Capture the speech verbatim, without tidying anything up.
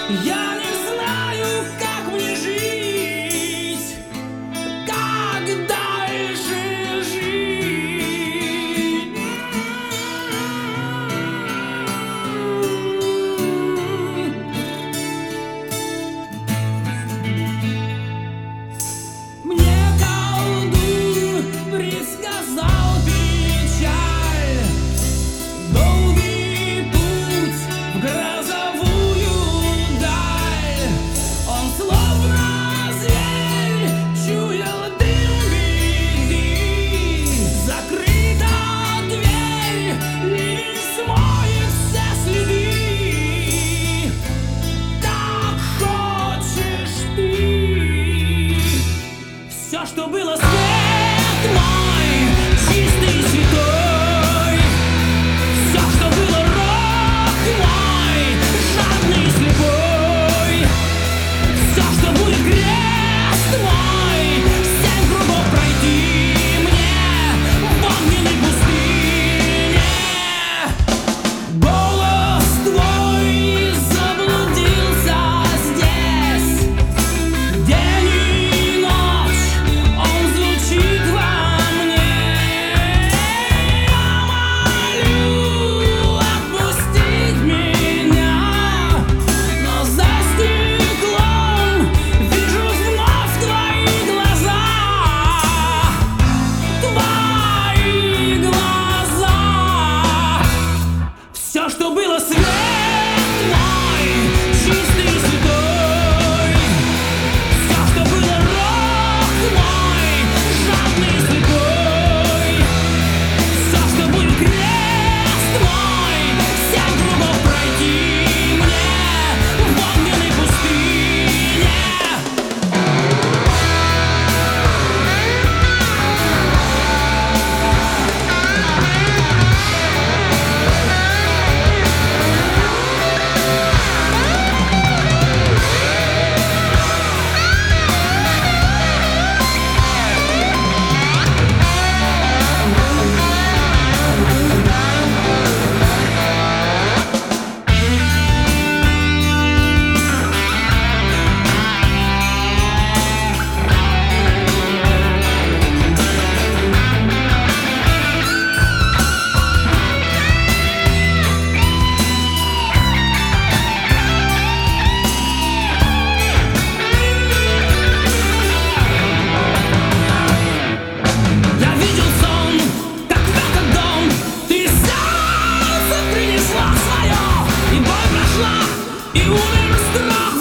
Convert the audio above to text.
Я не знаю, как мне жить, как дальше жить. Мне колдун предсказал печаль, долгий путь в грозовую даль. Он словно зверь чуял дым беды. Закрыта дверь, ливень смоет все следы. Так хочешь ты. Все, что было, свет мой, чистый, святой. Все, что было, рок мой, жадный, слепой. Все, что будет, крест мой, семь кругов пройти мне в огненной пустыне. Голос твой заблудился здесь. День и ночь он звучит во мне. Я молю отпустить меня, но за стеклом вижу вновь твои глаза, твои глаза. Все, что было, свет мой, чистый, святой. Все, что было, рок мой, жадный, слепой. Все, что будет, крест мой, семь кругов пройти мне в огненной пустыне. Я видел сон, как в этот дом ты сердце принесла свое, и боль прошла, и умер страх